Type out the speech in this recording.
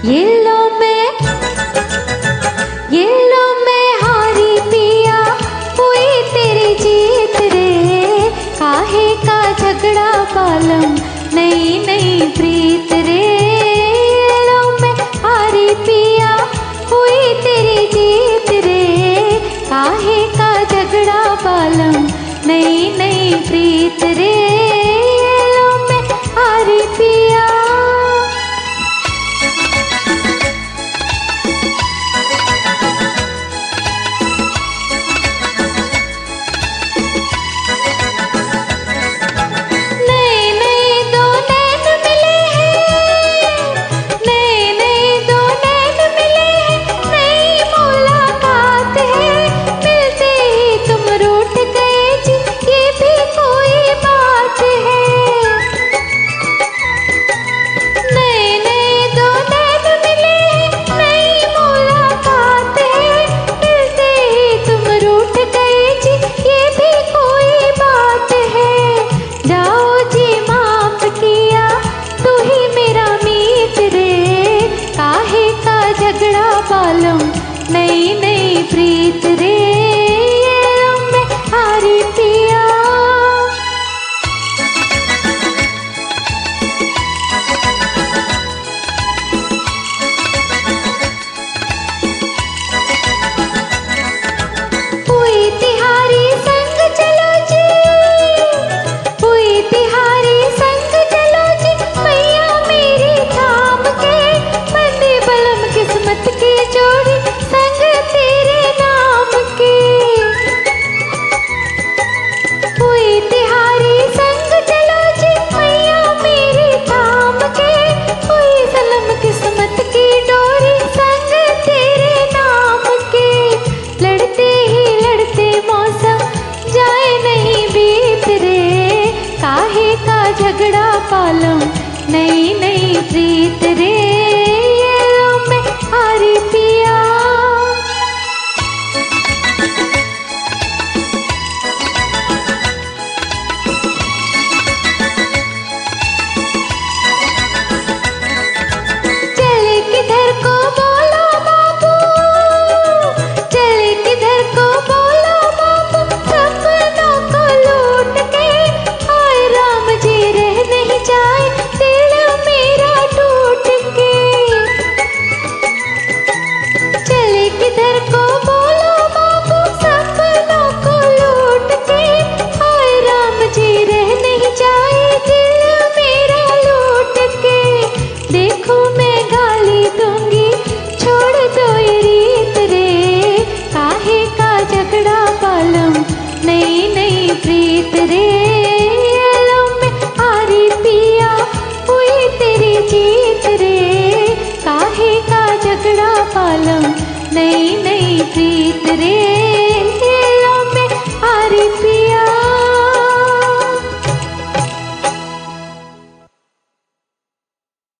ये लो मैं हारी पिया, हुई तेरी जीत रे। काहे का झगड़ा पालम, नई नई प्रीत रे। ये लो मैं हारी पिया, हुई तेरी जीत रे। काहे का झगड़ा पालम, नई नई प्रीत रे। ये लो मैं हारी पिया। पालम नई नई प्रीत रे। ये लो मैं हारी पिया। हुई तिहारी संग चलो जी, हुई तिहारी संग चलो जी। मैया मेरी थाम के, बंदी बलम किस्मत की जोड़ी, संग तेरे नाम की। हुई तिहारी संग चलो जी, मैया मेरी थाम के। हुई सलम किस्मत की डोरी, संग तेरे नाम के। लड़ते ही लड़ते मौसम जाए नहीं बीत रे। काहे का झगड़ा पालम, नई नई प्रीत रे। ये लो मैं हारी पिया। चले किधर को बोलो बाबू, चले किधर को बोलो बाबू। सपनों को लूट के, हाय राम जी रह नहीं जाए दिल मेरा टूट के। चले किधर को बोलो बाबू, सपनों को लूट के। हाय राम जी रह नहीं जाए दिल मेरा लूट के। देखो मैं गाली दूंगी, छोड़ दो ये रीत रे। काहे का झगड़ा पालम, नई नई प्रीत रे। ये लो मैं हारी पिया, हुई तेरी जीत रे। काहे का झगड़ा पालम, नई नई प्रीत रे।